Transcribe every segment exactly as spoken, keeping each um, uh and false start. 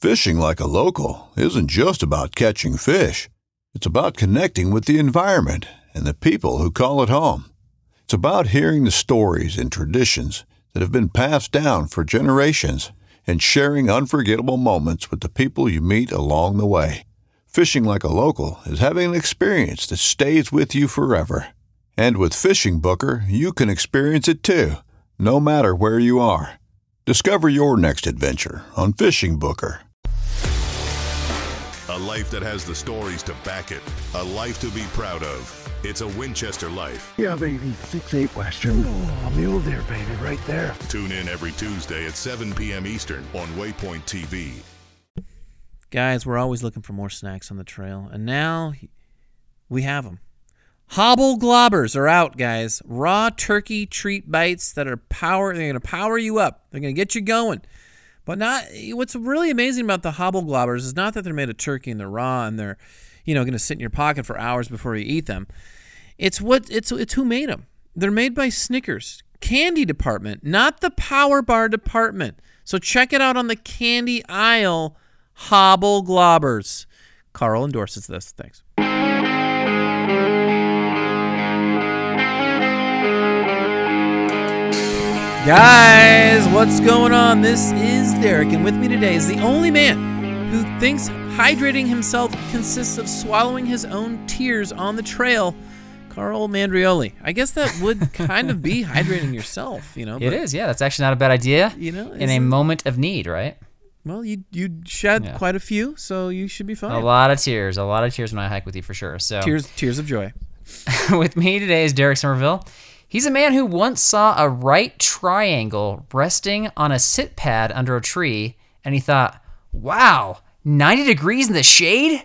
Fishing like a local isn't just about catching fish. It's about connecting with the environment and the people who call it home. It's about hearing the stories and traditions that have been passed down for generations and sharing unforgettable moments with the people you meet along the way. Fishing like a local is having an experience that stays with you forever. And with Fishing Booker, you can experience it too, no matter where you are. Discover your next adventure on Fishing Booker. A life that has the stories to back it. A life to be proud of. It's a Winchester life. Yeah, baby. six eight Western. Oh, mule deer, baby, right there. Tune in every Tuesday at seven p.m. Eastern on Waypoint T V. Guys, we're always looking for more snacks on the trail, and now we have them. Hobble Globbers are out, guys. Raw turkey treat bites that are power. They're going to power you up. They're going to get you going. But not. What's really amazing about the Hobble Globbers is not that they're made of turkey and they're raw and they're, you know, going to sit in your pocket for hours before you eat them. It's what it's it's who made them. They're made by Snickers candy department, not the Power Bar department. So check it out on the candy aisle. Hobble Globbers. Carl endorses this. Thanks. Guys, what's going on? This is Derek, and with me today is the only man who thinks hydrating himself consists of swallowing his own tears on the trail, Carl Mandrioli. I guess that would kind of be hydrating yourself, you know. It is, yeah. That's actually not a bad idea. You know, in a moment of need, right? Well, you you shed Yeah. quite a few, so you should be fine. A lot of tears, a lot of tears when I hike with you for sure. So tears, tears of joy. With me today is Derek Somerville. He's a man who once saw a right triangle resting on a sit pad under a tree, and he thought, wow, ninety degrees in the shade?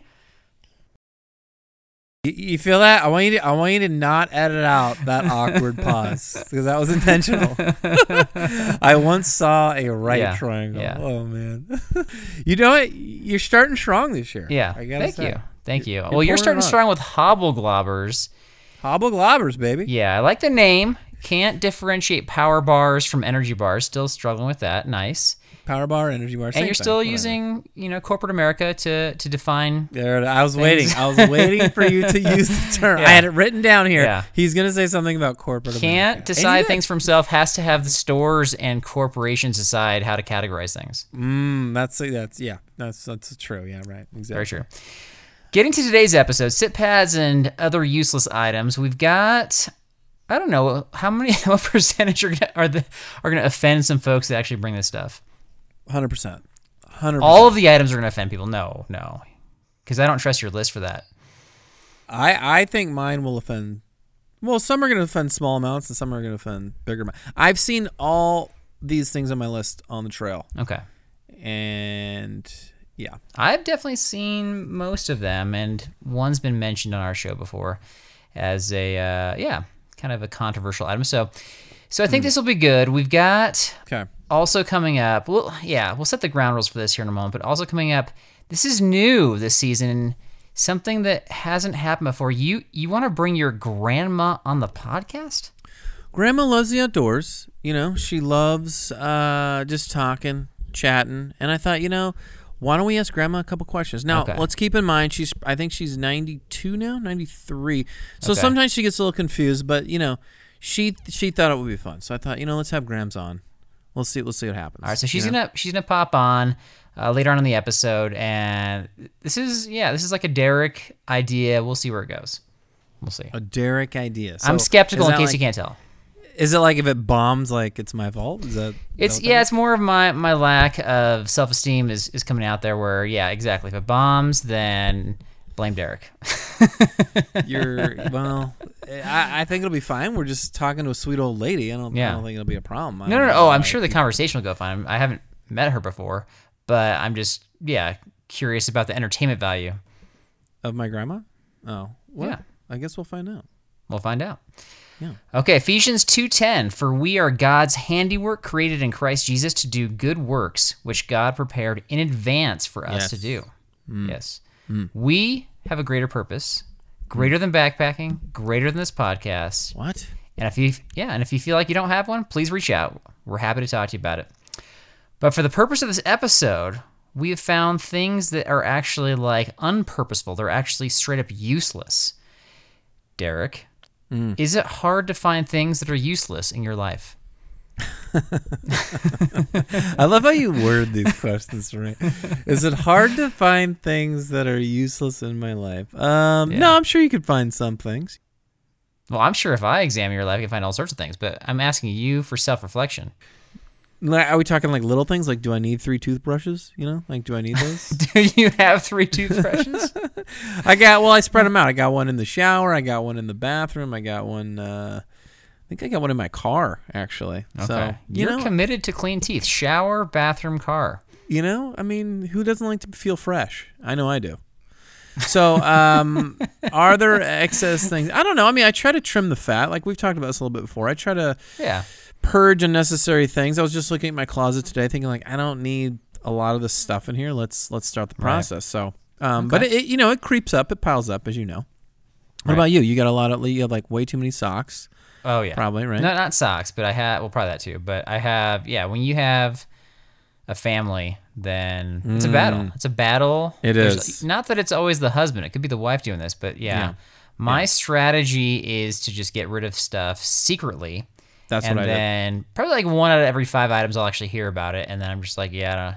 You, you feel that? I want you to, I want you to not edit out that awkward pause, because that was intentional. I once saw a right Yeah, triangle. yeah. Oh, man. You know what? You're starting strong this year. Yeah, I gotta thank say. you. Thank you. You're well, you're pouring starting it on. strong with Hobble Globbers. Hobble Globbers, baby. Yeah, I like the name. Can't differentiate power bars from energy bars. Still struggling with that. Nice. Power bar, energy bar, same And you're thing, still whatever. using, you know, corporate America to to define. There, I was things. waiting. I was waiting for you to use the term. Yeah. I had it written down here. Yeah. He's going to say something about corporate Can't America. And decide he did. things for himself. Has to have the stores and corporations decide how to categorize things. Mm, that's, that's, yeah, that's, that's true. Yeah, right. Exactly. Very true. Getting to today's episode, sit pads and other useless items. We've got, I don't know, how many, what percentage are gonna, are the are going to offend some folks that actually bring this stuff? one hundred percent. one hundred percent. All of the items are going to offend people. No, no. Because I don't trust your list for that. I, I think mine will offend. Well, some are going to offend small amounts and some are going to offend bigger amounts. I've seen all these things on my list on the trail. Okay. And yeah. I've definitely seen most of them, and one's been mentioned on our show before as a, uh, yeah, kind of a controversial item. So, so I think Mm. this will be good. We've got Okay. also coming up, well, yeah, we'll set the ground rules for this here in a moment, but also coming up, this is new this season, something that hasn't happened before. You you want to bring your grandma on the podcast? Grandma loves the outdoors. You know, she loves uh, just talking, chatting. And I thought, you know, why don't we ask Grandma a couple questions? Now, Okay. let's keep in mind, she's I think she's ninety-two now, ninety-three. So Okay. sometimes she gets a little confused, but, you know, she she thought it would be fun. So I thought, you know, let's have Grams on. We'll see, we'll see what happens. All right, so she's you know? gonna she's gonna pop on uh, later on in the episode, and this is yeah, this is like a Derek idea. We'll see where it goes. We'll see. A Derek idea. So I'm skeptical is in that case like- you can't tell. Is it like if it bombs, like it's my fault? Is that? is It's that what yeah, that it's more of my my lack of self esteem is is coming out there. Where yeah, exactly. If it bombs, then blame Derek. is? You're well. I, I think it'll be fine. We're just talking to a sweet old lady. I don't. Yeah. I don't think it'll be a problem. I No, don't no, no. know Oh, I'm why sure the people- conversation will go fine. I haven't met her before, but I'm just yeah curious about the entertainment value. Of my grandma? Oh, well, Yeah. I guess we'll find out. We'll find out. Yeah. Okay, Ephesians two ten, for we are God's handiwork created in Christ Jesus to do good works, which God prepared in advance for us Yes. to do. Yes. We have a greater purpose, greater than backpacking, greater than this podcast. What? And if you yeah, and if you feel like you don't have one, please reach out. We're happy to talk to you about it. But for the purpose of this episode, we have found things that are actually like unpurposeful. They're actually straight up useless. Derek, mm. is it hard to find things that are useless in your life? I love how you word these questions, right? Is it hard to find things that are useless in my life? Um, yeah. No, I'm sure you could find some things. Well, I'm sure if I examine your life, I can find all sorts of things, but I'm asking you for self-reflection. Are we talking like little things? Like, do I need three toothbrushes? You know, like, do I need those? Do you have three toothbrushes? I got, well, I spread them out. I got one in the shower. I got one in the bathroom. I got one, uh, I think I got one in my car, actually. Okay. So, you You're know, committed to clean teeth. Shower, bathroom, car. You know, I mean, who doesn't like to feel fresh? I know I do. So, um, are there excess things? I don't know. I mean, I try to trim the fat. Like we've talked about this a little bit before. I try to yeah. purge unnecessary things. I was just looking at my closet today, thinking like, I don't need a lot of this stuff in here. Let's let's start the process. Right. So, um, okay. but it, it, you know, it creeps up, it piles up, as you know. What right. about you? You got a lot of, you have like way too many socks. Oh yeah, probably right. No, not socks, but I have. Well, probably that too. But I have. Yeah, when you have a family, then it's mm. a battle. It's a battle. It There's, is. Not that it's always the husband. It could be the wife doing this. But yeah, yeah. my yeah. strategy is to just get rid of stuff secretly. That's and what I then did. Probably like one out of every five items I'll actually hear about it, and then I'm just like, yeah,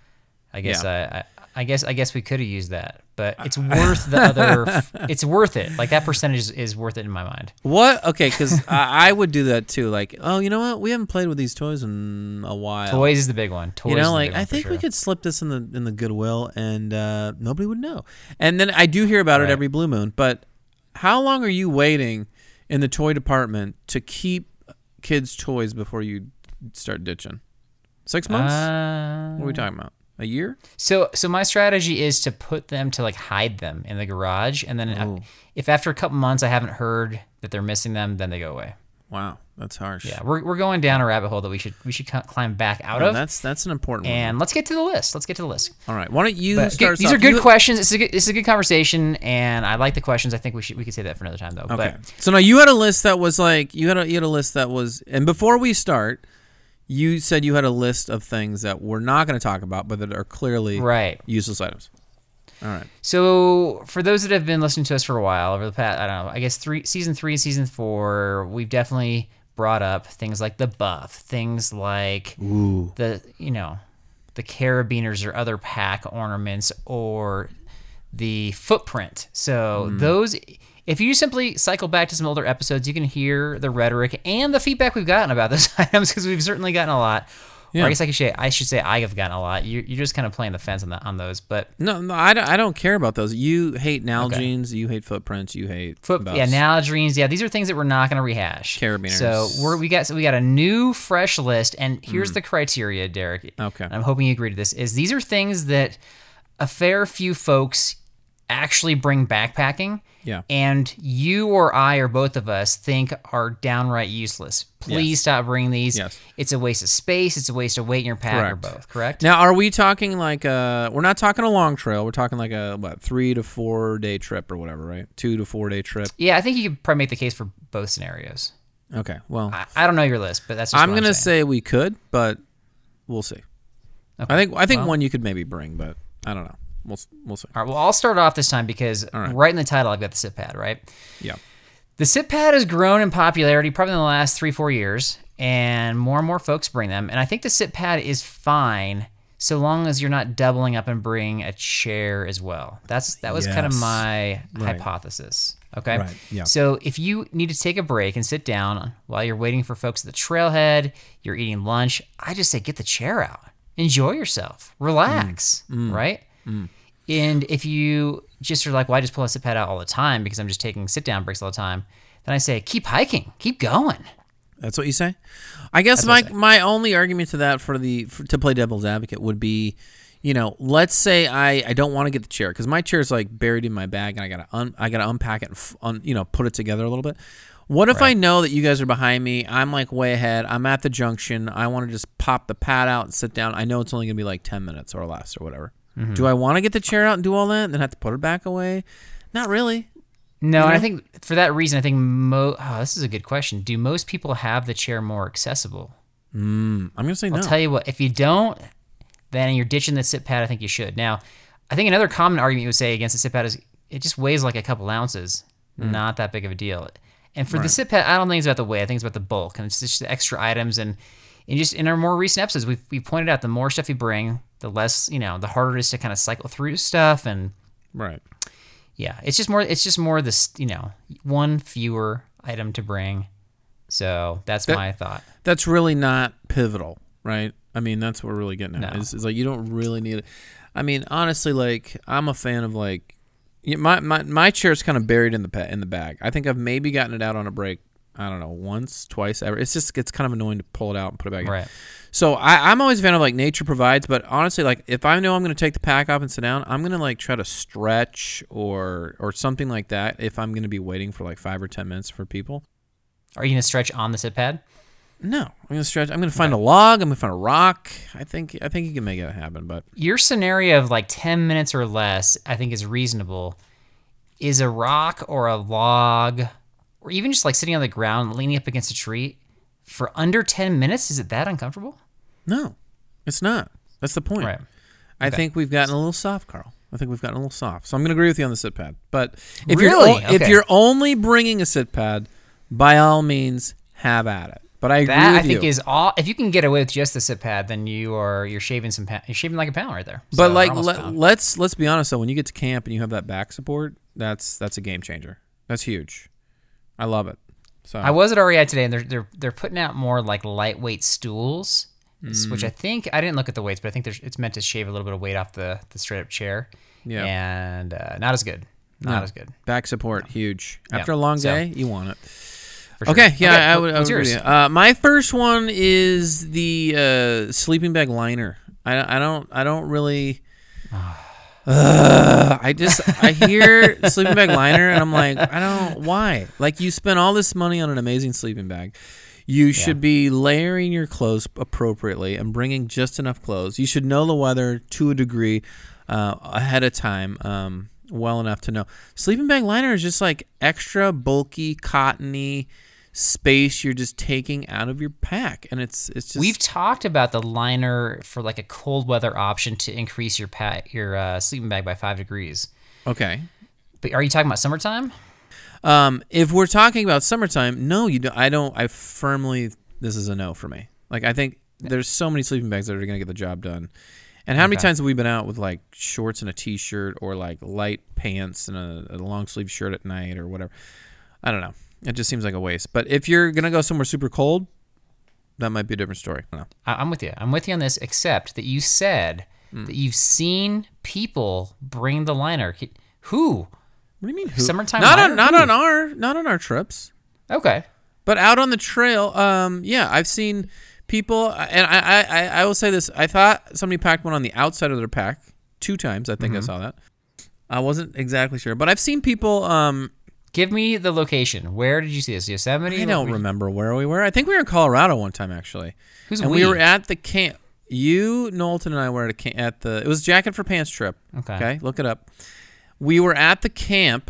I guess yeah. I, I, I guess I guess we could have used that, but it's worth the other. It's worth it. Like that percentage is, is worth it in my mind. What? Okay, because I, I would do that too. Like, oh, you know what? We haven't played with these toys in a while. Toys is the big one. Toys you know, is the like big one I think sure. we could slip this in the in the Goodwill, and uh, nobody would know. And then I do hear about right. it every blue moon. But how long are you waiting in the toy department to keep kids' toys before you start ditching? Six months? Uh, what are we talking about? A year? So so my strategy is to put them to like hide them in the garage, and then I, if after a couple months I haven't heard that they're missing them, then they go away. Wow, that's harsh. Yeah, we're we're going down a rabbit hole that we should we should climb back out no, of. That's that's an important one. And let's get to the list. Let's get to the list. All right. Why don't you but start? These off. are good you, questions. It's a good, it's a good conversation, and I like the questions. I think we should we could say that for another time though. Okay. But, so now you had a list that was like you had a you had a list that was, and before we start, you said you had a list of things that we're not going to talk about, but that are clearly right. useless items. All right. So for those that have been listening to us for a while, over the past, I don't know, I guess three, season three, season four, we've definitely brought up things like the buff, things like Ooh. the, you know, the carabiners or other pack ornaments or the footprint. So mm. those... If you simply cycle back to some older episodes, you can hear the rhetoric and the feedback we've gotten about those items, because we've certainly gotten a lot. Yeah. Or I guess I, could say, I should say I have gotten a lot. You're, you're just kind of playing the fence on, that, on those. But no, no, I don't, I don't care about those. You hate Nalgene's, okay. you hate footprints, you hate Foot, buffs. Yeah, Nalgene's. Yeah, these are things that we're not going to rehash. Carabiners. So we're, we got so we got a new, fresh list, and here's mm. the criteria, Derek. Okay. I'm hoping you agree to this. Is these are things that a fair few folks actually bring backpacking. Yeah. And you or I or both of us think are downright useless. Please yes. stop bringing these. Yes. It's a waste of space. It's a waste of weight in your pack, correct. or both. Correct? Now, are we talking like a, we're not talking a long trail. We're talking like a, what, three to four day trip or whatever, right? Two to four day trip. Yeah, I think you could probably make the case for both scenarios. Okay, well. I, I don't know your list, but that's just I'm going to say say we could, but we'll see. Okay. I think I think well, one you could maybe bring, but I don't know. We'll, we'll see. All right, well, I'll start off this time because right. right in the title, I've got the sit pad, right? Yeah. The sit pad has grown in popularity probably in the last three, four years, and more and more folks bring them. And I think the sit pad is fine so long as you're not doubling up and bringing a chair as well. That's That was yes. kind of my right. hypothesis. Okay? Right. Yeah. So if you need to take a break and sit down while you're waiting for folks at the trailhead, you're eating lunch, I just say get the chair out. Enjoy yourself. Relax, mm. Mm. right? Mm. And if you just are like, well, I just pull a sit pad out all the time because I'm just taking sit down breaks all the time, then I say, keep hiking, keep going. That's what you say? I guess That's my my only argument to that for the for, to play devil's advocate would be, you know, let's say I, I don't want to get the chair because my chair is like buried in my bag and I gotta un, I gotta unpack it and f- un, you know put it together a little bit. What if right. I know that you guys are behind me? I'm like way ahead. I'm at the junction. I want to just pop the pad out and sit down. I know it's only gonna be like ten minutes or less or whatever. Mm-hmm. Do I want to get the chair out and do all that and then have to put it back away? Not really. No, you know? And I think for that reason, I think mo- oh, this is a good question. Do most people have the chair more accessible? Mm, I'm going to say no. I'll tell you what, if you don't, then you're ditching the sit pad. I think you should. Now, I think another common argument you would say against the sit pad is it just weighs like a couple ounces. Mm. Not that big of a deal. And for right. the sit pad, I don't think it's about the weight. I think it's about the bulk, and it's just the extra items. And, and just in our more recent episodes, we've we pointed out the more stuff you bring, the less, you know, the harder it is to kind of cycle through stuff. And right, yeah, it's just more. It's just more this, you know, one fewer item to bring. So that's that, my thought. That's really not pivotal, right? I mean, that's what we're really getting at. No. Is, is like you don't really need it. I mean, honestly, like I'm a fan of like. My my my chair's kind of buried in the pa- in the bag. I think I've maybe gotten it out on a break. I don't know, once, twice, ever. It's just it's kind of annoying to pull it out and put it back in. Right. So I, I'm always a fan of like nature provides, but honestly, like if I know I'm going to take the pack off and sit down, I'm going to like try to stretch or or something like that. If I'm going to be waiting for like five or ten minutes for people. Are you going to stretch on the sit pad? No, I'm going to stretch. I'm going to find okay. a log. I'm going to find a rock. I think I think you can make it happen. But your scenario of like ten minutes or less, I think, is reasonable. Is a rock or a log, or even just like sitting on the ground, leaning up against a tree, for under ten minutes? Is it that uncomfortable? No, it's not. That's the point. Right. I okay. think we've gotten a little soft, Carl. I think we've gotten a little soft. So I'm going to agree with you on the sit pad. But if really? you're o- okay. if you're only bringing a sit pad, by all means, have at it. But I agree that with I think you. is all. If you can get away with just the sit pad, then you are you're shaving some. Pa- you're shaving like a pound right there. But so, like, let, let's let's be honest though. When you get to camp and you have that back support, that's that's a game changer. That's huge. I love it. So I was at R E I today, and they're they're they're putting out more like lightweight stools, mm. which I think I didn't look at the weights, but I think there's, it's meant to shave a little bit of weight off the, the straight up chair. Yeah, and uh, not as good. Not no. as good. Back support, no. huge. After yeah. a long day, so, you want it. For sure. Okay, yeah, okay, I would. I what's would yours? agree. Uh, my first one is the uh, sleeping bag liner. I, I don't I don't really. Uh, I just I hear sleeping bag liner and I'm like, I don't why. Like you spend all this money on an amazing sleeping bag. You should yeah. be layering your clothes appropriately and bringing just enough clothes. You should know the weather to a degree uh, ahead of time, um, well enough to know. Sleeping bag liner is just like extra bulky, cottony space you're just taking out of your pack, and it's it's just. We've talked about the liner for like a cold weather option to increase your pack your uh, sleeping bag by five degrees. Okay, but are you talking about summertime? Um, if we're talking about summertime, no, you don't. I don't. I firmly, this is a no for me. Like I think there's so many sleeping bags that are gonna get the job done. And how okay. many times have we been out with like shorts and a t-shirt, or like light pants and a, a long sleeve shirt at night, or whatever? I don't know. It just seems like a waste. But if you're going to go somewhere super cold, that might be a different story. I don't know. I'm with you. I'm with you on this, except that you said mm. that you've seen people bring the liner. Who? What do you mean who? Summertime not liner? On, not who? on our not on our trips. Okay. But out on the trail, um, yeah, I've seen people, and I, I, I will say this. I thought somebody packed one on the outside of their pack two times. I think mm-hmm. I saw that. I wasn't exactly sure. But I've seen people... Um, Give me the location. Where did you see this? Yosemite? I don't remember where we were. I think we were in Colorado one time, actually. Who's and we? we were at the camp. You, Knowlton, and I were at, a camp, at the... It was Jacket for Pants trip. Okay. Okay, look it up. We were at the camp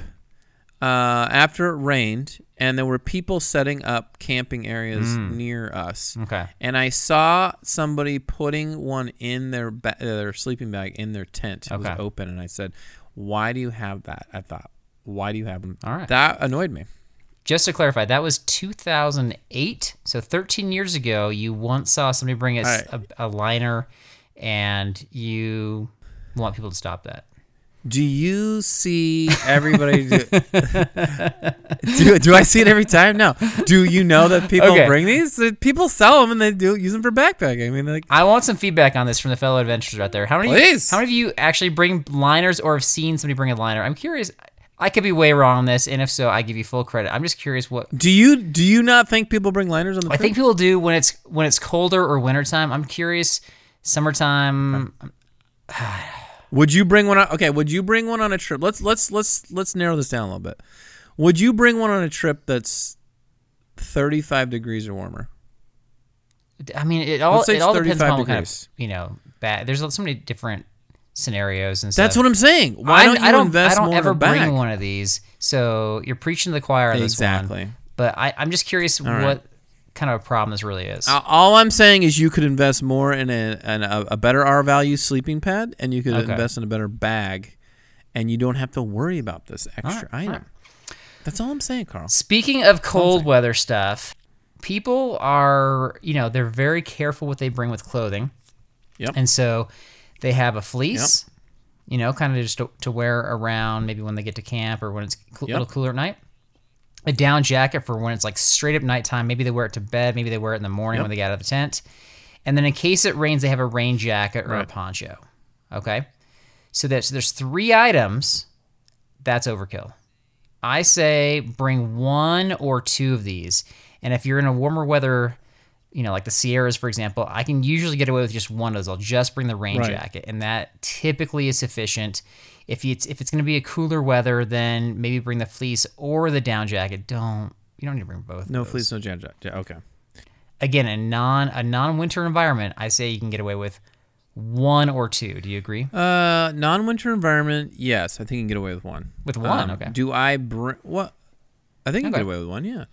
uh, after it rained, and there were people setting up camping areas mm. near us. Okay. And I saw somebody putting one in their ba- their sleeping bag in their tent. It okay. was open, and I said, "Why do you have that?" I thought, "Why do you have them?" All right. That annoyed me. Just to clarify, that was two thousand eight, so thirteen years ago. You once saw somebody bring a, right. a, a liner, and you want people to stop that. Do you see everybody do, do do I see it every time? No. Do you know that people okay. bring these? People sell them and they do use them for backpacking. I mean, like I want some feedback on this from the fellow adventurers out there. How many Please. How many of you actually bring liners or have seen somebody bring a liner? I'm curious. I could be way wrong on this, and if so, I give you full credit. I'm just curious what Do you do you not think people bring liners on the I trip? think people do when it's when it's colder or wintertime. I'm curious summertime okay. Would you bring one on Okay, would you bring one on a trip? Let's let's let's let's narrow this down a little bit. Would you bring one on a trip that's thirty-five degrees or warmer? I mean, it all Let's say it all it's depends on what kind degrees. of, you know, bad. There's so many different scenarios and stuff. That's what I'm saying. Why I, don't you I don't, invest I don't more ever in a bag? bring one of these, so you're preaching to the choir on this Exactly. one. But I, I'm just curious All right. what kind of a problem this really is. Uh, All I'm saying is you could invest more in a in a, a better R value sleeping pad, and you could Okay. invest in a better bag, and you don't have to worry about this extra right, item. all right. That's all I'm saying, Carl. Speaking of cold weather stuff, people are, you know, they're very careful what they bring with clothing. Yep. And so they have a fleece, you know, kind of just to, to wear around maybe when they get to camp or when it's a Yep. little cooler at night. A down jacket for when it's like straight up nighttime. Maybe they wear it to bed. Maybe they wear it in the morning Yep. when they get out of the tent. And then in case it rains, they have a rain jacket or a Right. poncho. Okay? So there's, there's three items. That's overkill. I say bring one or two of these. And if you're in a warmer weather, you know, like the Sierras, for example, I can usually get away with just one of those. I'll just bring the rain Right. jacket, and that typically is sufficient. If it's if it's going to be a cooler weather, then maybe bring the fleece or the down jacket. Don't you don't need to bring both. No of those. fleece, no jam jacket. Okay. Again, a non a non winter environment, I say you can get away with one or two. Do you agree? Uh, non-winter environment, yes, I think you can get away with one. With one, Um, okay. Do I bring what? I think you can Okay. get away with one. Yeah.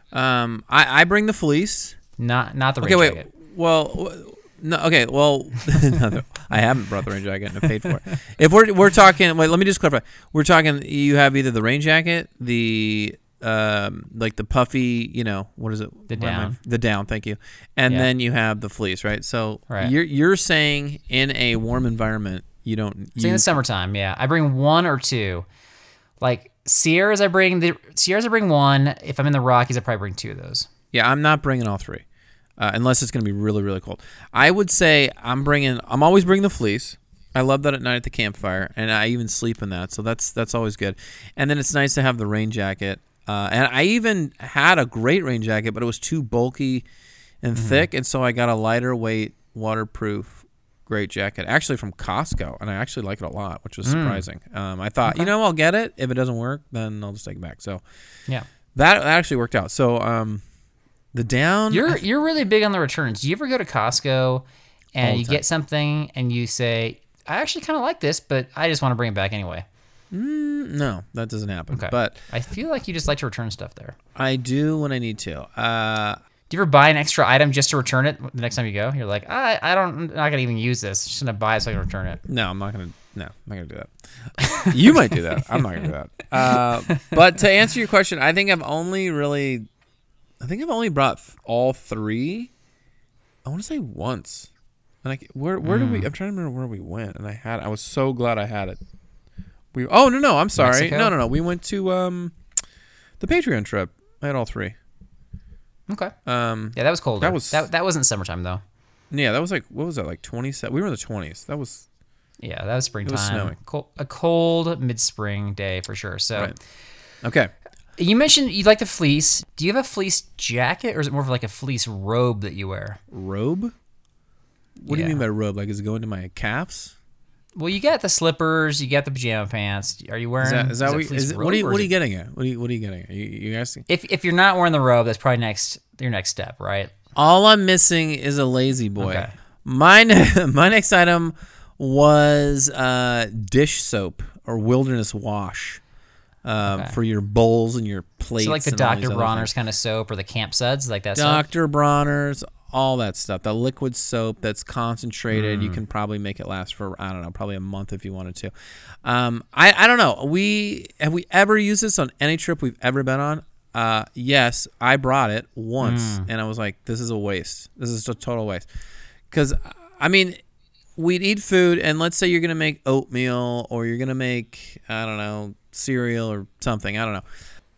Um, I I bring the fleece. Not not the rain Okay, wait. jacket. Well, w- no. Okay, well, no, I haven't brought the rain jacket and I paid for it. If we're we're talking, wait, let me just clarify. We're talking. You have either the rain jacket, the um, like the puffy, you know, what is it? The What am I- down. The down. Thank you. And Yeah. then you have the fleece, right? So Right. you're you're saying in a warm environment, you don't. It's in You, the summertime, yeah. I bring one or two. Like Sierras, I bring the Sierras. I bring one. If I'm in the Rockies, I probably bring two of those. Yeah, I'm not bringing all three, uh, unless it's going to be really, really cold. I would say I'm bringing. I'm always bringing the fleece. I love that at night at the campfire, and I even sleep in that, so that's that's always good. And then it's nice to have the rain jacket. Uh, and I even had a great rain jacket, but it was too bulky and thick, and so I got a lighter weight, waterproof, great jacket, actually from Costco, and I actually like it a lot, which was surprising. Um, I thought, you know, I'll get it. If it doesn't work, then I'll just take it back. So Yeah. that, that actually worked out. So um, the down. You're you're really big on the returns. Do you ever go to Costco All and the you time. get something and you say, I actually kind of like this, but I just want to bring it back anyway? No, that doesn't happen. Okay. But I feel like you just like to return stuff there. I do when I need to. Uh, Do you ever buy an extra item just to return it the next time you go? You're like, I, I don't, I'm not gonna even use this. I'm just gonna buy it so I can return it. no, I'm not gonna. No, I'm not gonna do that. You might do that. I'm not gonna do that. Uh, but to answer your question, I think I've only really, I think I've only brought th- all three. I want to say once. And I, where where did we? I'm trying to remember where we went, and I had. I was so glad I had it. We. Oh no no, I'm sorry. Mexico? No no no. We went to um, the Patreon trip. I had all three. Okay. Um, Yeah, that was colder. That was- that, that wasn't summertime though. yeah, that was like what was that like twenty-seven? We were in the twenties. That was Yeah, that was springtime. snowing. Col- a cold mid-spring day for sure. So right. Okay. you mentioned you like the fleece. Do you have a fleece jacket, or is it more of like a fleece robe that you wear? Robe? What do you Yeah. mean by robe? Like, is it going to my calves? Well, you got the slippers, you got the pajama pants. Are you wearing? Is that, is that it what, fleece is it, robe, what, are you, or what is are you it- getting at? What are you, what are you getting at? You, you asking? If if you're not wearing the robe, that's probably next your next step, right? All I'm missing is a lazy boy. Okay. My, ne- my next item was uh, dish soap or wilderness wash um, Okay. for your bowls and your plates. So like the and all these Doctor other Bronner's things. kind of soap or the Camp Suds, like that stuff. Doctor Bronner's, all that stuff. The liquid soap that's concentrated. Mm. You can probably make it last for, I don't know, probably a month if you wanted to. Um, I, I don't know. We have we ever used this on any trip we've ever been on? Uh, yes, I brought it once, Mm. and I was like, this is a waste. This is a total waste. Because, I mean, we'd eat food, and let's say you're going to make oatmeal or you're going to make, I don't know, cereal or something. I don't know.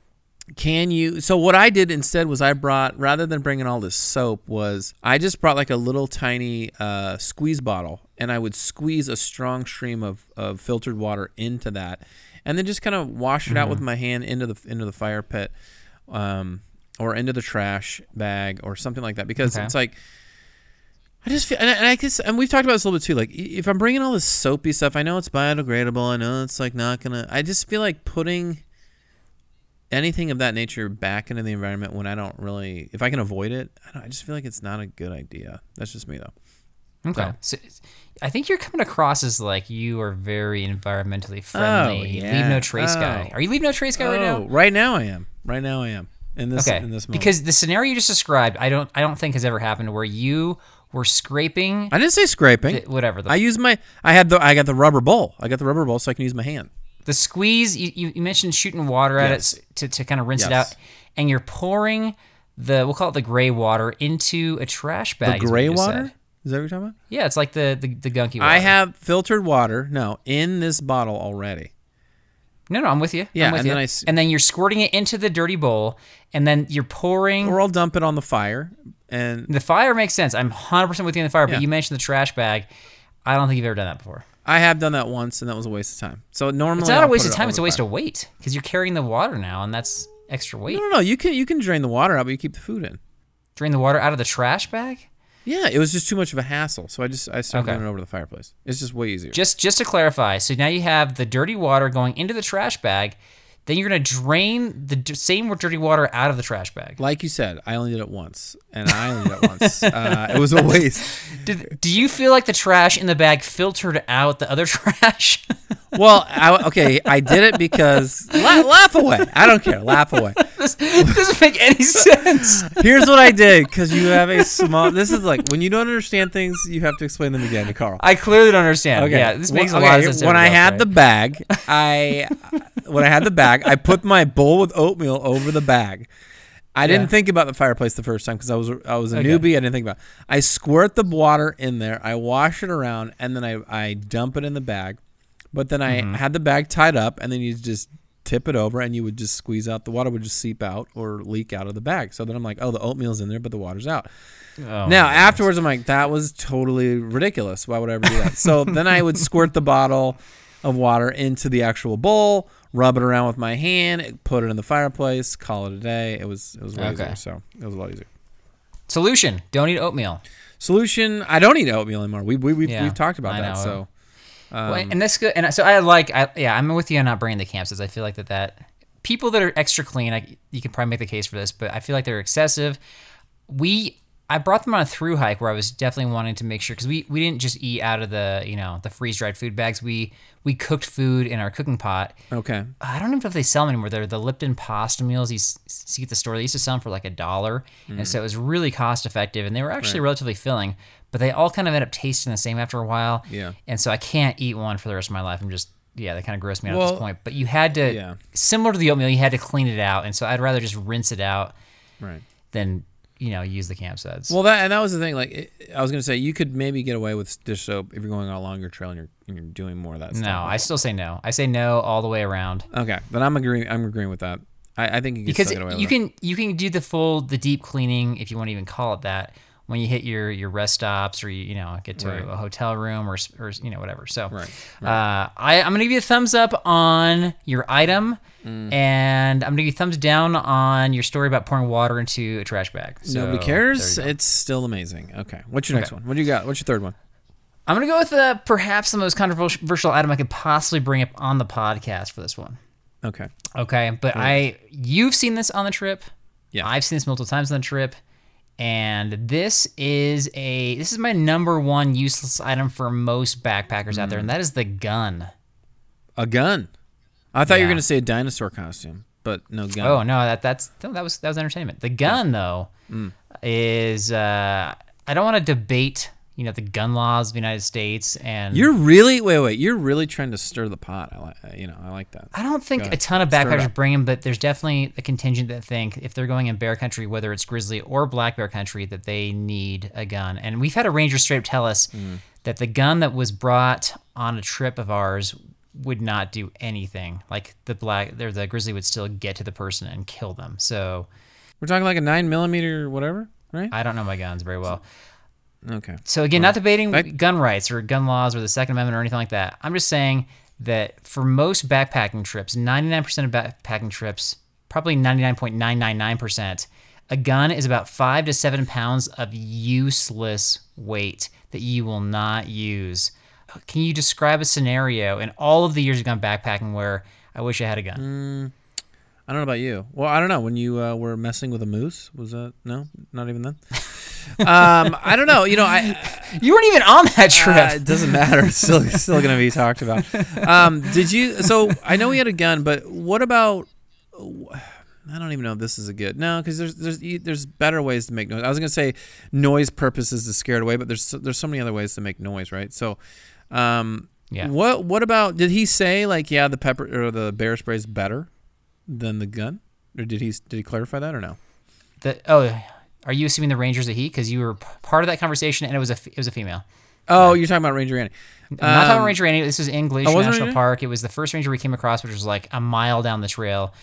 Can you? So what I did instead was I brought, rather than bringing all this soap, was I just brought like a little tiny uh, squeeze bottle, and I would squeeze a strong stream of, of filtered water into that, and then just kind of wash it out with my hand into the into the fire pit, um, or into the trash bag or something like that. Because Okay. it's like, I just feel, and I, and I guess, and we've talked about this a little bit too. Like, if I'm bringing all this soapy stuff, I know it's biodegradable. I know it's like not gonna. I just feel like putting anything of that nature back into the environment when I don't really, if I can avoid it, I, don't, I just feel like it's not a good idea. That's just me though. Okay. So, I think you're coming across as like you are very environmentally friendly. Oh, yeah. Leave no trace guy. Oh. Are you leave no trace guy right Oh, now? right now I am. Right now I am. in this Okay, in this moment. because the scenario you just described, I don't, I don't think has ever happened where you were scraping, I didn't say scraping. the, whatever the, I use my. I had the. I got the rubber bowl. I got the rubber bowl so I can use my hand. the squeeze. You, you you mentioned shooting water at Yes. it to, to kind of rinse it Yes. out, and you're pouring the, we'll call it the gray water, into a trash The bag. is what gray you just water. said. Is that what you're talking about? Yeah, it's like the the, the gunky water. I have filtered water. No, in this bottle already. No, no, I'm with you. Yeah, I'm with and you. then I s- and then you're squirting it into the dirty bowl, and then you're pouring. Or I'll dump it on the fire. And The fire makes sense. I'm one hundred percent with you on the fire, Yeah. but you mentioned the trash bag. I don't think you've ever done that before. I have done that once, and that was a waste of time. So normally It's not I'll a waste put of it time. over It's a the waste fire. of weight because you're carrying the water now, and that's extra weight. No, no, no. You can you can drain the water out, but you keep the food in. Drain the water out of the trash bag. Yeah, it was just too much of a hassle, so I just I started Okay. doing it over the fireplace. It's just way easier. Just just to clarify, so now you have the dirty water going into the trash bag. Then you're gonna drain the d- same dirty water out of the trash bag. Like you said, I only did it once, and I only did it once. Uh, it was a waste. Did, do you feel like the trash in the bag filtered out the other trash? Well, I, okay, I did it because la- laugh away. I don't care. Laugh away. this doesn't make any sense. Here's what I did because you have a small. This is like when you don't understand things, you have to explain them again to Carl. I clearly don't understand. Okay. Yeah, this makes Well, a lot okay, of sense. to When I everybody had else, the right? bag, I when I had the bag, I put my bowl with oatmeal over the bag. I didn't Yeah. think about the fireplace the first time because I was I was a Okay. newbie. I didn't think about it. I squirt the water in there. I wash it around, and then I, I dump it in the bag. But then I Mm-hmm. had the bag tied up, and then you just tip it over, and you would just squeeze out. The water would just seep out or leak out of the bag. So then I'm like, oh, the oatmeal's in there, but the water's out. Oh, Now, afterwards, I'm like, that was totally ridiculous. Why would I ever do that? So then I would squirt the bottle of water into the actual bowl, rub it around with my hand, put it in the fireplace, call it a day. It was it was way Okay. easier. So it was a lot easier. Solution: don't eat oatmeal. Solution: I don't eat oatmeal anymore. We we we've, Yeah, we've talked about I that. know. So um, Well, and that's good. And so I like, I, yeah, I'm with you on not bringing the campsites. I feel like that that people that are extra clean, I, you can probably make the case for this, but I feel like they're excessive. We, I brought them on a through hike where I was definitely wanting to make sure because we we didn't just eat out of the you know the freeze dried food bags. We we cooked food in our cooking pot. okay, I don't even know if they sell them anymore. They're the Lipton pasta meals. You s- see at the store. They used to sell them for like a dollar, and so it was really cost effective, and they were actually relatively filling. But they all kind of end up tasting the same after a while. Yeah. And so I can't eat one for the rest of my life. I'm just yeah, they kind of gross me out at Well, this point. But you had to yeah. similar to the oatmeal, you had to clean it out, and so I'd rather just rinse it out right. than you know use the campsites. Well, that and that was the thing. Like it, I was gonna say, you could maybe get away with dish soap if you're going on a longer trail and you're and you're doing more of that stuff. no, I still say no. I say no all the way around. Okay, then I'm agreeing. I'm agreeing with that. I, I think you can Because still get away you with it. can you can do the full the deep cleaning if you want to even call it that when you hit your your rest stops or you you know get to Right. a hotel room or s- or you know whatever. So Right, Uh, I I'm gonna give you a thumbs up on your item, Mm. and I'm gonna give you a thumbs down on your story about pouring water into a trash bag. So, Nobody there cares. you go. It's still amazing. Okay, what's your next Okay. one? What do you got? What's your third one? I'm gonna go with uh, perhaps the most controversial item I could possibly bring up on the podcast for this one. Okay. Okay, but I you've seen this on the trip. Yeah. I've seen this multiple times on the trip, and this is a this is my number one useless item for most backpackers out there, and that is the gun. A gun. I thought you Yeah. were gonna say a dinosaur costume, but no gun. Oh no, that that's no, that was that was entertainment. The gun though is uh, I don't want to debate you know the gun laws of the United States, and You're really wait wait. You're really trying to stir the pot. I like you know I like that. I don't think Go a ahead. ton of Stir it backpackers up. bring them, but there's definitely a contingent that think if they're going in bear country, whether it's grizzly or black bear country, that they need a gun. And we've had a ranger straight up tell us Mm. that the gun that was brought on a trip of ours would not do anything. Like the black, or the grizzly would still get to the person and kill them. So We're talking like a nine millimeter whatever, right? I don't know my guns very well. Okay. So again, not debating I- gun rights or gun laws or the Second Amendment or anything like that. I'm just saying that for most backpacking trips, ninety-nine percent of backpacking trips, probably ninety-nine point nine nine nine percent, a gun is about five to seven pounds of useless weight that you will not use. Can you describe a scenario in all of the years you've gone backpacking where I wish I had a gun? I don't know about you. Well, I don't know. When you uh, were messing with a moose, was that no? Not even then. um, I don't know. You know, I You weren't even on that trip. Uh, it doesn't matter. It's still still going to be talked about. Um, did you? So I know we had a gun, but what about? I don't even know if this is a good no, because there's there's there's better ways to make noise. I was gonna say noise purposes to scare it away, but there's there's so many other ways to make noise, right? So, um, Yeah. What what about? Did he say like yeah the pepper or the bear spray is better than the gun, or did he did he clarify that or no? The oh, are you assuming the Ranger's a he? Because you were p- part of that conversation, and it was a f- it was a female. Oh, you're talking about Ranger Annie. I'm not talking Um, about Ranger Annie. This was in Glacier Oh, was it National Ranger? Park. It was the first ranger we came across, which was like a mile down the trail.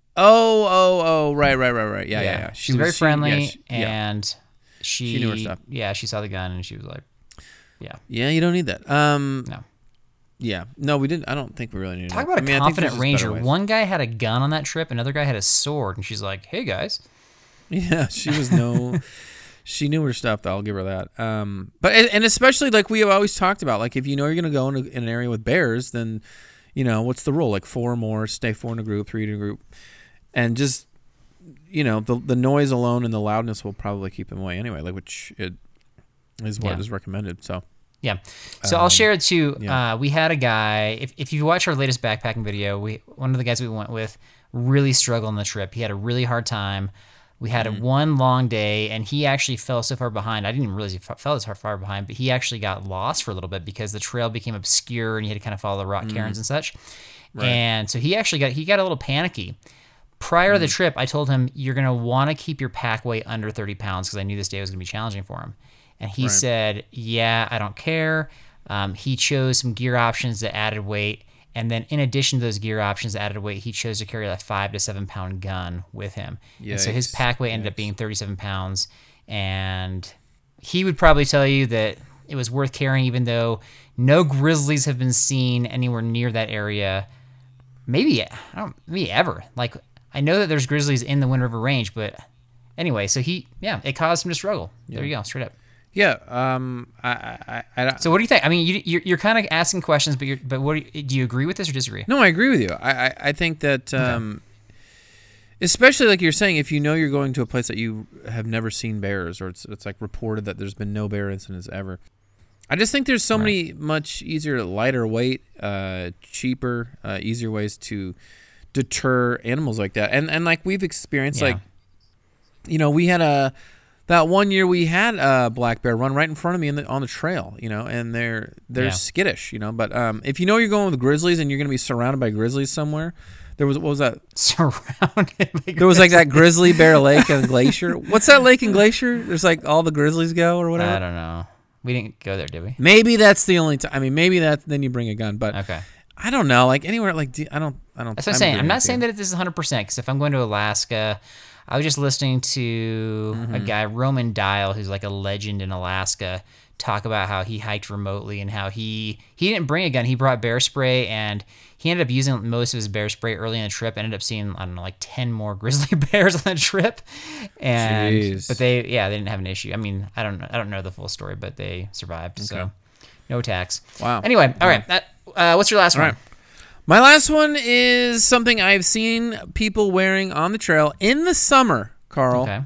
Oh, oh, oh, right, right, right, right. Yeah, yeah, yeah. She was very friendly, yeah, she- yeah. and she, She knew her stuff. Yeah, she saw the gun, and she was like, yeah. Yeah, you don't need that. Um, No. Yeah, no, we didn't. I don't think we really need. Talk that. about I mean, a I think confident there's just better ranger. ways. One guy had a gun on that trip, another guy had a sword, and she's like, hey, guys. Yeah, she was no. She knew her stuff, though. I'll give her that. Um, but and and especially like we have always talked about, like if you know you're gonna go in, a, in an area with bears, then you know what's the rule? Like four or more, stay four in a group, three in a group, and just you know the the noise alone and the loudness will probably keep them away anyway. Like which it is what Yeah. is recommended. So Yeah. So I'll share it too. yeah. Uh, we had a guy, if, if you watch our latest backpacking video, we one of the guys we went with really struggled on the trip. He had a really hard time. We had Mm-hmm. a one long day, and he actually fell so far behind. I didn't even realize he f- fell as far, far behind, but he actually got lost for a little bit because the trail became obscure, and you had to kind of follow the rock cairns and such. And so he actually got he got a little panicky. Prior to the trip, I told him, you're going to want to keep your pack weight under thirty pounds because I knew this day was going to be challenging for him. And he Right. said, yeah, I don't care. Um, he chose some gear options that added weight. And then in addition to those gear options that added weight, he chose to carry a five to seven pound gun with him. And so his Yikes. pack weight ended up being thirty-seven pounds. And he would probably tell you that it was worth carrying, even though no grizzlies have been seen anywhere near that area. Maybe, I don't, maybe ever. Like, I know that there's grizzlies in the Wind River Range, but anyway, so he, yeah, it caused him to struggle. There you go, straight up. yeah, um, I, I, I, I So what do you think? I mean, you, you're, you're kind of asking questions, but you're, but what do you, do you agree with this or disagree? no, I agree with you. I, I, I think that, um, especially like you're saying, if you know you're going to a place that you have never seen bears, or it's it's like reported that there's been no bear incidents ever. I just think there's so many much easier, lighter weight, uh, cheaper, uh, easier ways to deter animals like that. And and like we've experienced, Yeah. like, you know, we had a that one year we had a black bear run right in front of me in the, on the trail, you know, and they're they're Yeah. skittish, you know. But um, if you know you're going with grizzlies and you're going to be surrounded by grizzlies somewhere, there was what was that? Surrounded by There was like that grizzly bear lake and glacier. What's that lake and glacier? There's like all the grizzlies go or whatever. I don't know. We didn't go there, did we? Maybe that's the only time. I mean, maybe that then you bring a gun, but Okay. I don't know. Like anywhere, like do- I don't, I don't. That's what I'm saying. I'm not saying that it is one hundred percent because if I'm going to Alaska, I was just listening to Mm-hmm. a guy, Roman Dial, who's like a legend in Alaska, talk about how he hiked remotely and how he he didn't bring a gun. He brought bear spray, and he ended up using most of his bear spray early in the trip. Ended up seeing, I don't know, like ten more grizzly bears on the trip. And Jeez. but they yeah they didn't have an issue. I mean, I don't I don't know the full story, but they survived. So no attacks. Wow. Anyway, all right. That, uh, what's your last one? right. My last one is something I've seen people wearing on the trail in the summer, Carl. Okay.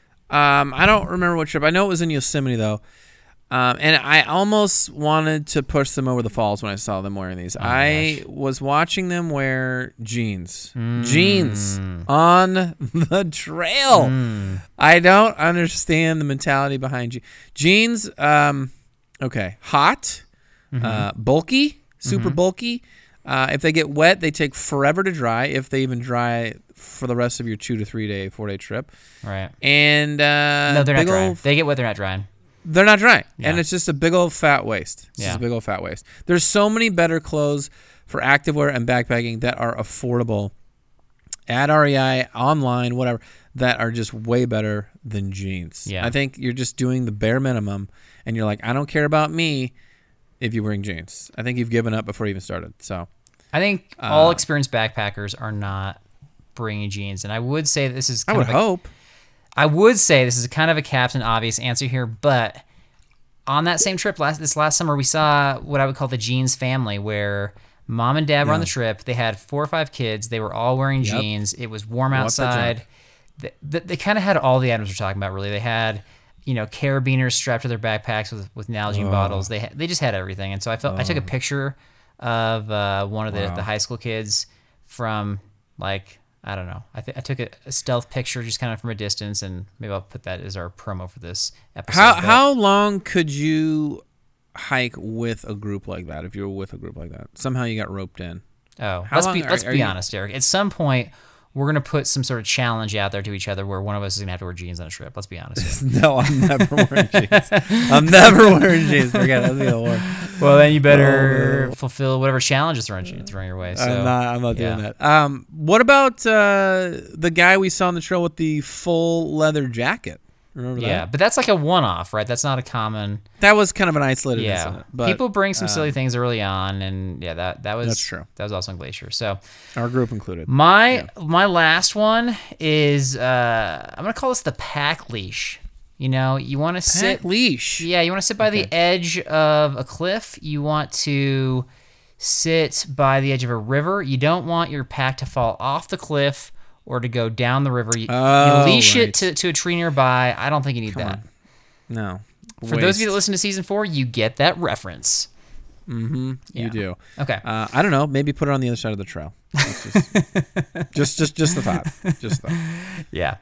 Um, I don't remember what trip. I know it was in Yosemite though. Um, and I almost wanted to push them over the falls when I saw them wearing these. I was watching them wear jeans. Jeans on the trail. I don't understand the mentality behind je- jeans. Um, okay. Hot, uh, bulky, super bulky. Uh, if they get wet, they take forever to dry, if they even dry for the rest of your two to three day, four day trip. Right. And uh, No, they're not big drying. old- They get wet, they're not drying. they're not dry, Yeah. and it's just a big old fat waist. It's Yeah. just a big old fat waist. There's so many better clothes for activewear and backpacking that are affordable at R E I, online, whatever, that are just way better than jeans. Yeah. I think you're just doing the bare minimum, and you're like, I don't care about me if you're wearing jeans. I think you've given up before you even started. So I think Uh, all experienced backpackers are not bringing jeans, and I would say that this is I kind would of a, hope. I would say this is kind of a Captain Obvious answer here, but on that same trip last this last summer, we saw what I would call the jeans family, where mom and dad were on the trip. They had four or five kids. They were all wearing Yep. jeans. It was warm What the outside. They, they, they kind of had all the items we're talking about. Really, they had you know carabiners strapped to their backpacks with with Nalgene bottles. They had, they just had everything. And so I felt I took a picture of uh, one of the, the high school kids from like I don't know. I th- I took a, a stealth picture just kind of from a distance, and maybe I'll put that as our promo for this episode. How but- how long could you hike with a group like that? If you were with a group like that, somehow you got roped in. Oh, How let's long be are- let's are be you- honest, Derek. At some point, we're gonna put some sort of challenge out there to each other, where one of us is gonna have to wear jeans on a trip. Let's be honest. Here. No, I'm never wearing jeans. I'm never wearing jeans. Forget it. That'd be a war. Well, then you better fulfill whatever challenge is thrown, thrown your way. So, I'm not. I'm not doing yeah. that. Um, what about uh, the guy we saw on the trail with the full leather jacket? Remember that? Yeah, but that's like a one-off, right? That's not a common. That was kind of an isolated Yeah, incident. But people bring some silly things early on, and yeah, that that was That's true. That was also on Glacier. So our group included. my my last one is uh, I'm gonna call this the pack leash. You know, you want to sit. Pack leash. Yeah, you want to sit by the edge of a cliff. You want to sit by the edge of a river. You don't want your pack to fall off the cliff or to go down the river. You, Oh, you leash right. it to, to a tree nearby. I don't think you need that. No. For those of you that listen to season four, you get that reference. you Yeah. do. Okay. Uh, I don't know. Maybe put it on the other side of the trail. That's Just, just, just, just the thought. Just the thought. Yeah.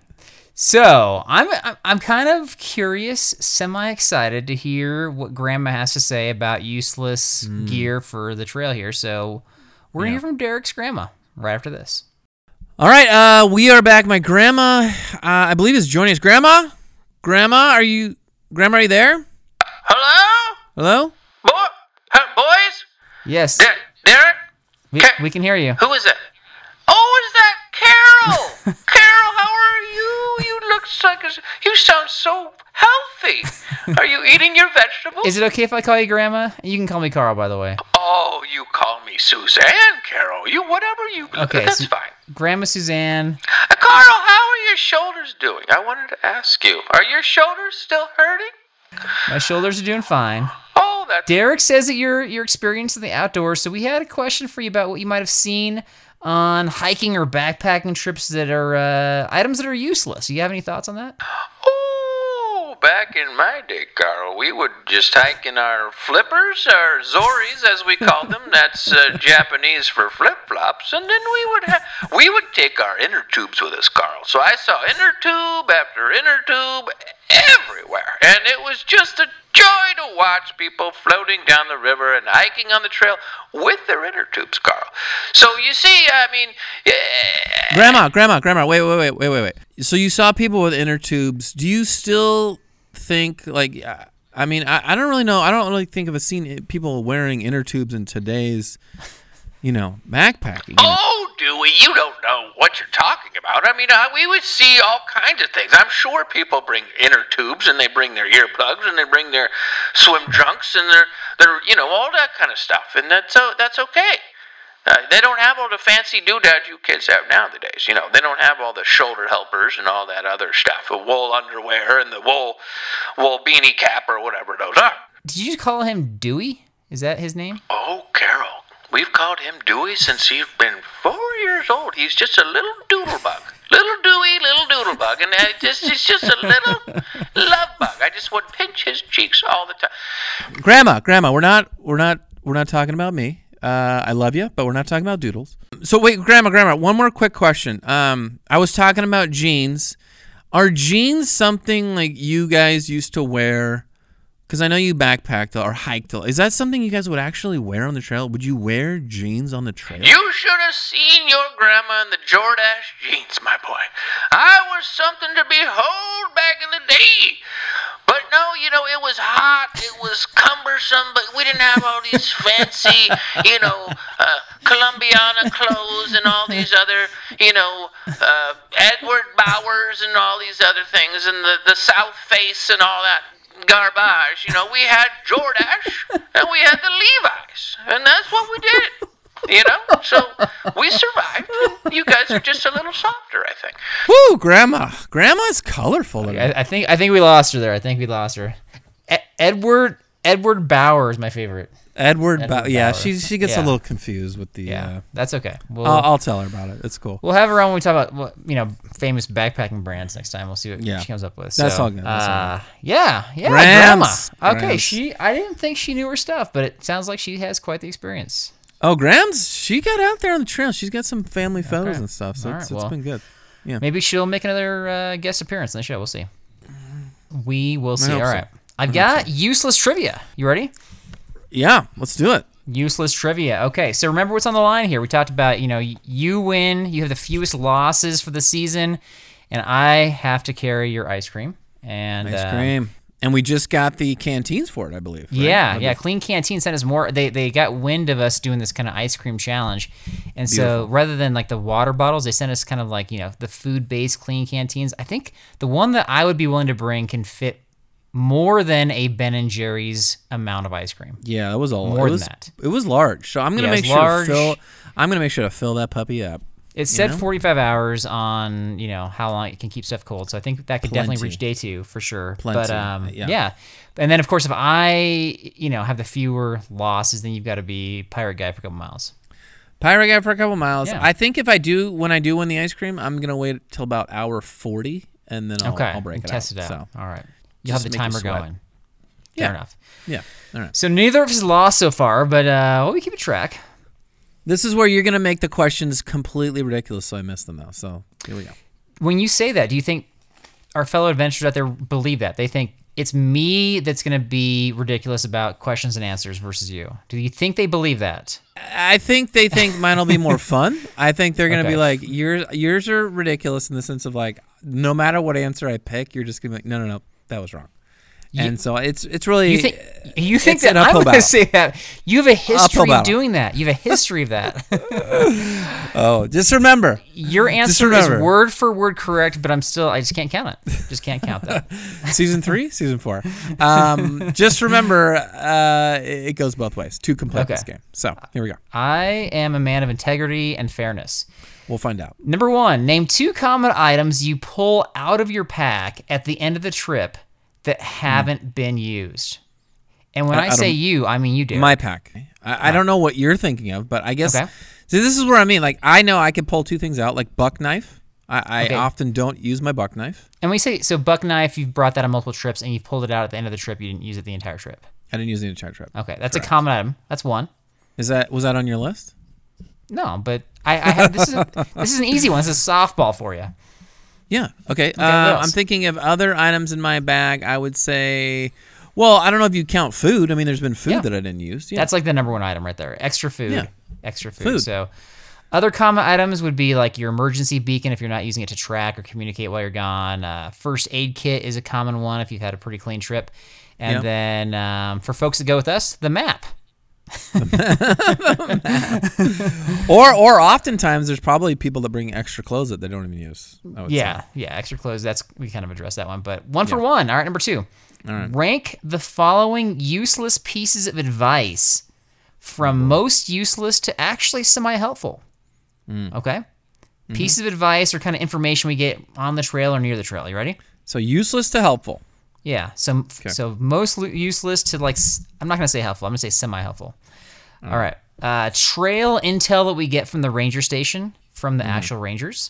So I'm I'm- I'm kind of curious, semi excited to hear what Grandma has to say about useless gear for the trail here. So we're gonna hear from Derek's grandma right after this. All right. Uh, we are back. My grandma, uh, I believe, is joining us. Grandma, grandma, are you? Grandma, are you there? Hello? Hello. Boy, huh, boys? Yes, Der- Derek? we, Ca- we can hear you. Who is it? Oh, is that Carol? Carol, how are you? You look like a, you sound so healthy. Are you eating your vegetables? Is it okay if I call you Grandma? You can call me Carl, by the way. Oh, you call me Suzanne, Carol. You whatever you. Okay, that's so- fine. Grandma Suzanne. Uh, Carl, how are your shoulders doing? I wanted to ask you. Are your shoulders still hurting? My shoulders are doing fine. Oh, that's Derek says that you're you're experienced in the outdoors, so we had a question for you about what you might have seen on hiking or backpacking trips that are uh, items that are useless. Do you have any thoughts on that? Oh, back in my day, Carl, we would just hike in our flippers, our zoris, as we called them. That's uh, Japanese for flip-flops. And then we would ha- we would take our inner tubes with us, Carl. So I saw inner tube after inner tube everywhere, and it was just a joy to watch people floating down the river and hiking on the trail with their inner tubes, Carl. So you see, I mean, yeah, Grandma, grandma, grandma. Wait, wait, wait, wait, wait, wait. So you saw people with inner tubes. Do you still think like? uh, I mean, I, I don't really know. I don't really think of a scene people wearing inner tubes in today's, you know, backpacking. you know. Oh, Dewey, you don't know what you're talking about. I mean, uh, we would see all kinds of things. I'm sure people bring inner tubes, and they bring their earplugs, and they bring their swim trunks, and their, their you know, all that kind of stuff. And that's uh, that's okay. Uh, they don't have all the fancy doodads you kids have nowadays. You know, they don't have all the shoulder helpers and all that other stuff, the wool underwear and the wool wool beanie cap or whatever those are. Did you call him Dewey? Is that his name? Oh, Carol, we've called him Dewey since he's been four years old. He's just a little doodlebug. Little Dewey, little doodlebug. And I just, he's just a little love bug. I just would pinch his cheeks all the time. Grandma, grandma, we're not, we're not, we're not talking about me. Uh, I love you, but we're not talking about doodles. So wait, grandma, grandma, one more quick question. Um, I was talking about jeans. Are jeans something like you guys used to wear? Because I know you backpacked or hiked. Is that something you guys would actually wear on the trail? Would you wear jeans on the trail? You should have seen your grandma in the Jordache jeans, my boy. I was something to behold back in the day. But no, you know, it was hot, it was cumbersome, but we didn't have all these fancy, you know, uh, Columbiana clothes and all these other, you know, uh, Edward Bowers and all these other things, and the, the South Face and all that garbage. You know, we had Jordache and we had the Levi's, and that's what we did. You know, so we survived. And you guys are just a little softer, I think. Woo, grandma. Grandma's colorful. I, I think I think we lost her there. I think we lost her. E- Edward Edward Bauer is my favorite. Edward, Edward Ba- yeah, Bauer. she she gets a Yeah. little confused with the. Yeah, Uh, that's okay. We'll, I'll, I'll tell her about it. It's cool. we'll have her on when we talk about what you know famous backpacking brands next time. We'll see what Yeah. she comes up with. That's So, all good. That's all uh, yeah, yeah, grandma. Grams. Okay, Grams. she. I didn't think she knew her stuff, but it sounds like she has quite the experience. Oh, Graham's, she got out there on the trail. She's got some family photos Okay. and stuff, so All it's, right, it's well, been good. Yeah. Maybe she'll make another uh, guest appearance on the show. We'll see. We will see. All hope so. right. I've got useless trivia. You ready? Yeah, let's do it. Useless trivia. Okay, so remember what's on the line here. We talked about, you know, you win, you have the fewest losses for the season, and I have to carry your ice cream. And Ice uh, cream. And we just got the canteens for it, I believe. right? Yeah, Or yeah. the- Clean Canteen sent us more. They they got wind of us doing this kind of ice cream challenge, and so Beautiful. rather than like the water bottles, they sent us kind of like, you know, the food based Clean Canteens. I think the one that I would be willing to bring can fit more than a Ben and Jerry's amount of ice cream. Yeah, that was all. More it than was, that. It was large, so I'm gonna Yeah, make it's sure large. to fill. I'm gonna make sure to fill that puppy up. It said know? forty-five hours on, you know, how long it can keep stuff cold. So I think that could definitely Plenty. reach day two for sure. Plenty, But um, yeah. yeah. And then, of course, if I, you know, have the fewer losses, then you've got to be Pirate Guy for a couple miles. Pirate guy for a couple miles. Yeah. I think if I do, when I do win the ice cream, I'm gonna wait till about hour forty, and then I'll, Okay. I'll break and it test out. it out. So, All right. You'll have Just the make you timer sweat. going. Yeah. Fair enough. yeah. All right. So neither of us lost so far, but uh, well, we keep a track. This is where you're gonna make the questions completely ridiculous, so I missed them though. So here we go. When you say that, do you think our fellow adventurers out there believe that? They think it's me that's going to be ridiculous about questions and answers versus you. Do you think they believe that? I think they think mine will be more fun. I think they're gonna Okay. be like, yours yours are ridiculous in the sense of like, no matter what answer I pick, you're just gonna be like, no, no, no, that was wrong. And so it's it's really You think you think it's an that I'm uphill going to battle. say that you have a history of battle. doing that. You have a history of that. oh, just remember, Your answer is remember. word for word correct, but I'm still I just can't count it. Just can't count that. season three, season four. Um, just remember, uh, it it goes both ways to complete Okay. this game. So here we go. I am a man of integrity and fairness. We'll find out. Number one, name two common items you pull out of your pack at the end of the trip that haven't been used. And when I- I, I say don't- you, I mean you, Derek. My pack. I, I don't know what you're thinking of, but I guess Okay. see, this is where I mean. Like, I know I could pull two things out, like buck knife. I, I Okay. often don't use my buck knife. And we say, so buck knife, you've brought that on multiple trips and you've pulled it out at the end of the trip. You didn't use it the entire trip. I didn't use the entire trip. Okay, that's Correct. a common item. That's one. Is that was that on your list? No, but I, I have, this is a, this is an easy one. This is softball for you. Yeah. Okay. what uh, else? I'm thinking of other items in my bag. I would say, well, I don't know if you count food. I mean, there's been food Yeah. that I didn't use. Yeah. That's like the number one item right there. Extra food. Yeah. Extra food. Food. So other common items would be like your emergency beacon if you're not using it to track or communicate while you're gone. Uh, first aid kit is a common one if you've had a pretty clean trip. And Yep. then um, for folks that go with us, the map. or or oftentimes there's probably people that bring extra clothes that they don't even use. I would Yeah, say. yeah, extra clothes. That's we kind of addressed that one, but one for one. All right, number two. All right. Rank the following useless pieces of advice from most useless to actually semi-helpful. Mm. Okay, Mm-hmm. pieces of advice or kind of information we get on the trail or near the trail. You ready? So useless to helpful. Yeah. So so most lu- useless to like. s- I'm not gonna say helpful. I'm gonna say semi-helpful. All right. Uh, trail intel that we get from the ranger station from Mm. the actual rangers.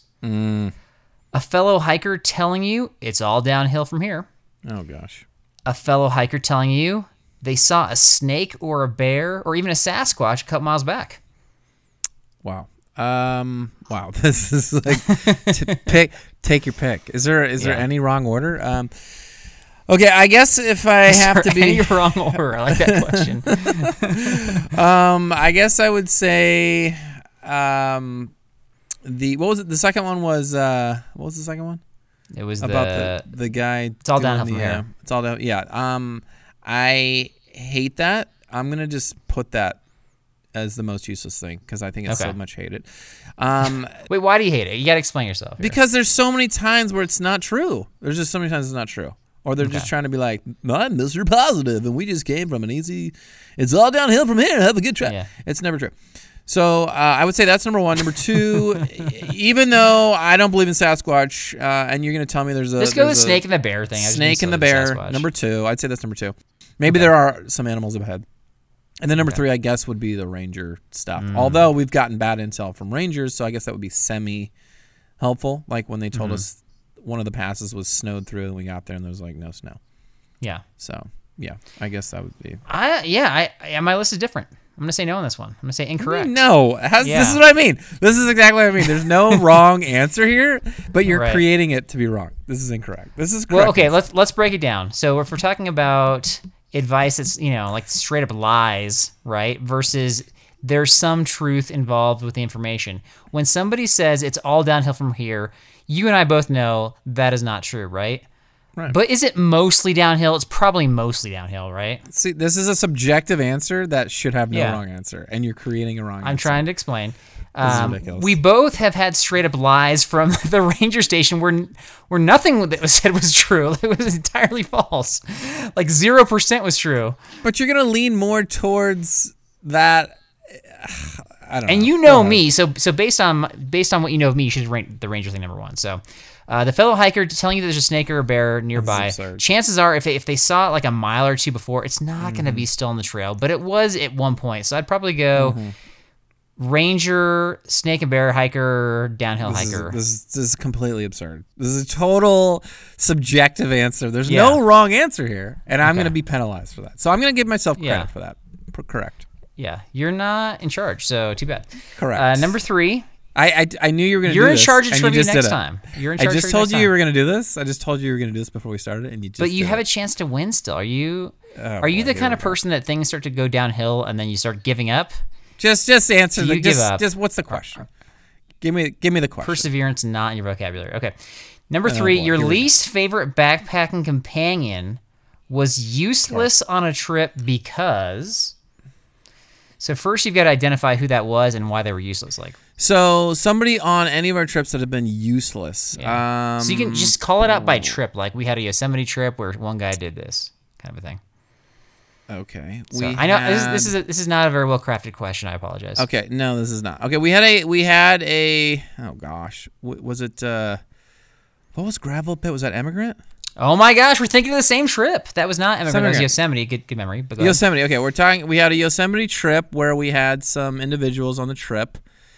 A fellow hiker telling you it's all downhill from here. Oh gosh. A fellow hiker telling you they saw a snake or a bear or even a Sasquatch a couple miles back. Wow. Um. Wow. This is like to pick. Take your pick. Is there is there Yeah. any wrong order? Um. Okay. I guess if I have Or to be any wrong order. I like that question. Um, I guess I would say, um, the what was it? The second one was uh, what was the second one It was about the, the the guy? It's all doing downhill the, from uh, here. It's all down. Yeah. Um, I hate that. I'm gonna just put that as the most useless thing because I think it's so Okay. much hated. Um, Wait, why do you hate it? You got to explain yourself. Here. because there's so many times where it's not true. There's just so many times it's not true. Or they're just Okay. trying to be like, I'm Mister Positive, and we just came from an easy, it's all downhill from here. Have a good trip. Yeah. It's never true. So uh, I would say that's number one. Number two, even though I don't believe in Sasquatch, uh, and you're going to tell me there's a Let's go with there's the a snake and the bear thing. I was snake gonna and the say bear. Sasquatch. Number two, I'd say that's number two. Maybe there are some animals ahead. And then number Okay. three, I guess, would be the ranger stuff. Mm. Although we've gotten bad intel from rangers, so I guess that would be semi-helpful. Like when they told Mm-hmm. us one of the passes was snowed through, and we got there, and there was like no snow. Yeah. So yeah, I guess that would be. I yeah. I, I my list is different. I'm gonna say no on this one. I'm gonna say incorrect. No, How's, Yeah. this is what I mean. This is exactly what I mean. There's no wrong answer here, but you're Right. creating it to be wrong. This is incorrect. This is correct. Well, okay, let's let's break it down. So if we're talking about advice that's, you know, like straight up lies, right? Versus there's some truth involved with the information. When somebody says it's all downhill from here, you and I both know that is not true, right? Right. But is it mostly downhill? It's probably mostly downhill, right? See, this is a subjective answer that should have no Yeah. wrong answer, and you're creating a wrong I'm answer. trying to explain. is Um, ridiculous. we both have had straight up lies from the ranger station where where nothing that was said was true. It was entirely false. Like zero percent was true. But you're gonna lean more towards that. I don't know. And you Go know ahead. me, so so based on based on what you know of me, you should rank the ranger thing number one. So, uh, the fellow hiker telling you that there's a snake or a bear nearby. absurd. Chances are, if they, if they saw it like a mile or two before, it's not Mm-hmm. going to be still on the trail. But it was at one point, so I'd probably go ranger, snake and bear hiker, downhill This is, hiker. this, is, this is completely absurd. This is a total subjective answer. There's Yeah. no wrong answer here, and I'm Okay. going to be penalized for that. So I'm going to give myself credit Yeah. for that. P- correct. Yeah, you're not in charge, so too bad. Correct. Uh, number three, I, I, I knew you were going to do you're in this, charge of and you trivia just next did it. time. You're in I charge. just of trivia told next you time. you were going to do this. I just told you you were going to do this before we started, and you just. But you did have it. a chance to win still. Are you? Oh, are you boy, the here kind we of go. person that things start to go downhill and then you start giving up? Just just answer Do the you give just, up? just what's the question? Give me give me the question. Perseverance not in your vocabulary. Okay. Number Oh, three, boy, your here we go. least favorite backpacking companion was useless on a trip because. So first, you've got to identify who that was and why they were useless. Like, So somebody on any of our trips that have been useless. Yeah. Um, so you can just call it out by trip. Like we had a Yosemite trip where one guy did this kind of a thing. Okay. So we I know this, had- this is a, this is not a very well crafted question. I apologize. Okay, no, this is not. Okay, we had a we had a oh gosh, w- was it uh what was Gravel Pit? Was that Emigrant? Oh my gosh, we're thinking of the same trip. That was not Emigrant. That was Emigrant. Yosemite. Good, good memory. But go ahead. Yosemite. Okay, we're talking. We had a Yosemite trip where we had some individuals on the trip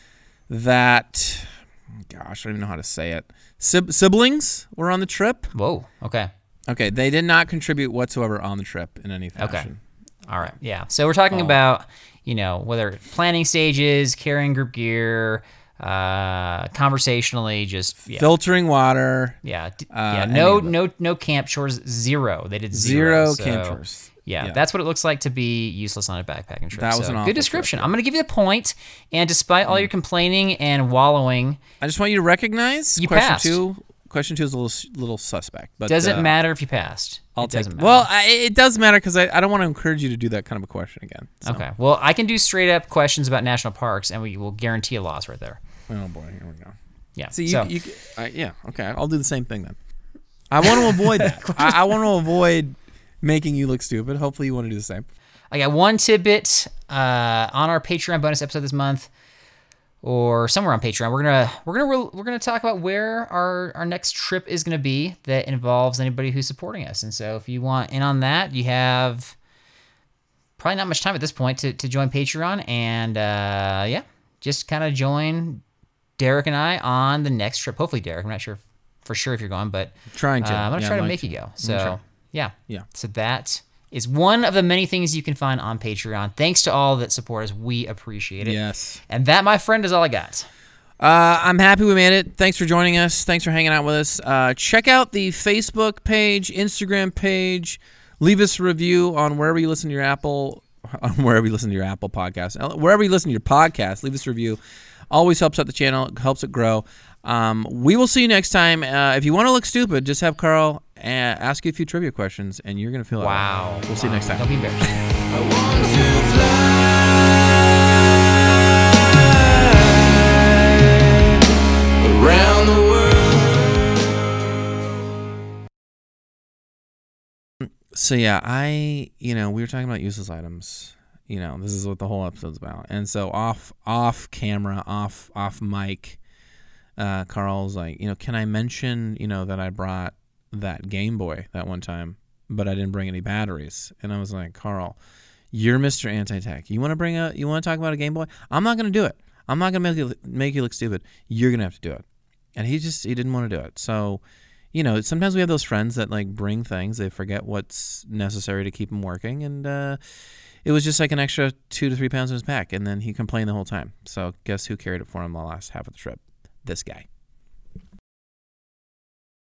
that, gosh, I don't even know how to say it. Sib- siblings were on the trip. Whoa. Okay. Okay, they did not contribute whatsoever on the trip in any fashion. All right. Yeah. So we're talking Oh. about, you know, whether planning stages, carrying group gear, uh, conversationally, just yeah, Filtering water. yeah, d- uh, yeah. any No, of it. no, no camp chores. Zero. They did Zero zero. camp so, chores. Yeah, Yeah. that's what it looks like to be useless on a backpacking trip. That was So, an awful good trip, description. yeah. Mm. I'm going to give you the point, and despite all your complaining and wallowing, I just want you to recognize You question passed. two. Question two is a little little suspect, but doesn't uh, matter if you passed. I'll it take doesn't it. matter. Well, I, it does matter because I, I don't want to encourage you to do that kind of a question again. So. Okay. Well, I can do straight up questions about national parks, and we will guarantee a loss right there. Oh boy, here we go. Yeah. See, you, so, you I, yeah, okay. I'll do the same thing then. I want to avoid that. I, I want to avoid making you look stupid. Hopefully, you want to do the same. I got one tidbit uh, on our Patreon bonus episode this month, or somewhere on Patreon. We're gonna we're gonna re- we're gonna talk about where our our next trip is gonna be that involves anybody who's supporting us. And so, if you want in on that, you have probably not much time at this point to to join Patreon, and uh, yeah, just kind of join Derek and I on the next trip. Hopefully, Derek. I'm not sure if, for sure if you're going, but Trying to. uh, I'm gonna Yeah, try I'd to like make to. you go. I'm So gonna try. yeah, Yeah. So that is one of the many things you can find on Patreon. Thanks to all that support us. We appreciate it. Yes. And that, my friend, is all I got. Uh, I'm happy we made it. Thanks for joining us. Thanks for hanging out with us. Uh, check out the Facebook page, Instagram page. Leave us a review on wherever you listen to your Apple, on wherever you listen to your Apple podcast, Uh, wherever you listen to your podcast. Leave us a review. Always helps out the channel. Helps it grow. Um, we will see you next time. Uh, if you want to look stupid, just have Carl uh, ask you a few trivia questions, and you're gonna feel it. Wow. We'll see you next time. Don't be embarrassed. Around the world. So yeah, I you know we were talking about useless items. You know this is what the whole episode's about. And so off off camera, off off mic, uh, Carl's like, you know, can I mention you know that I brought that Game Boy that one time, but I didn't bring any batteries. And I was like, Carl, you're Mister Anti-Tech. You want to bring a you want to talk about a Game Boy? I'm not gonna do it. I'm not gonna make you make you look stupid. You're gonna have to do it. And he just he didn't want to do it. So. you know, sometimes we have those friends that like bring things. They forget what's necessary to keep them working. And uh, it was just like an extra two to three pounds in his pack. And then he complained the whole time. So guess who carried it for him the last half of the trip? This guy.